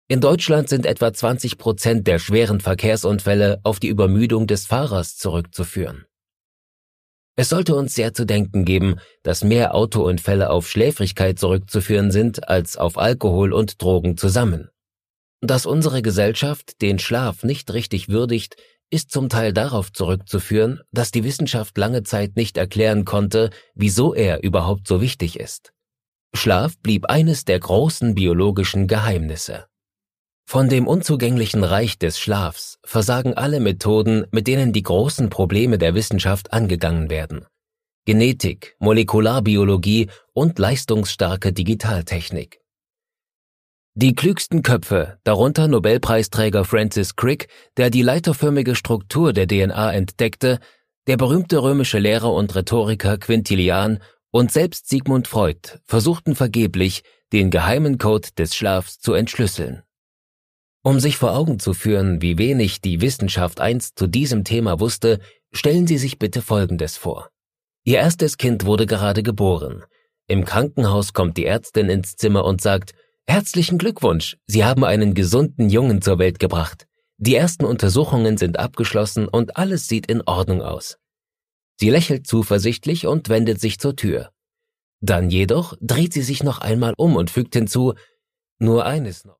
In Deutschland sind etwa 20% der schweren Verkehrsunfälle auf die Übermüdung des Fahrers zurückzuführen. Es sollte uns sehr zu denken geben, dass mehr Autounfälle auf Schläfrigkeit zurückzuführen sind als auf Alkohol und Drogen zusammen. Dass unsere Gesellschaft den Schlaf nicht richtig würdigt, ist zum Teil darauf zurückzuführen, dass die Wissenschaft lange Zeit nicht erklären konnte, wieso er überhaupt so wichtig ist. Schlaf blieb eines der großen biologischen Geheimnisse. Von dem unzugänglichen Reich des Schlafs versagen alle Methoden, mit denen die großen Probleme der Wissenschaft angegangen werden. Genetik, Molekularbiologie und leistungsstarke Digitaltechnik. Die klügsten Köpfe, darunter Nobelpreisträger Francis Crick, der die leiterförmige Struktur der DNA entdeckte, der berühmte römische Lehrer und Rhetoriker Quintilian und selbst Sigmund Freud, versuchten vergeblich, den geheimen Code des Schlafs zu entschlüsseln. Um sich vor Augen zu führen, wie wenig die Wissenschaft einst zu diesem Thema wusste, stellen Sie sich bitte Folgendes vor. Ihr erstes Kind wurde gerade geboren. Im Krankenhaus kommt die Ärztin ins Zimmer und sagt: »Herzlichen Glückwunsch, Sie haben einen gesunden Jungen zur Welt gebracht. Die ersten Untersuchungen sind abgeschlossen und alles sieht in Ordnung aus.« Sie lächelt zuversichtlich und wendet sich zur Tür. Dann jedoch dreht sie sich noch einmal um und fügt hinzu: »Nur eines noch.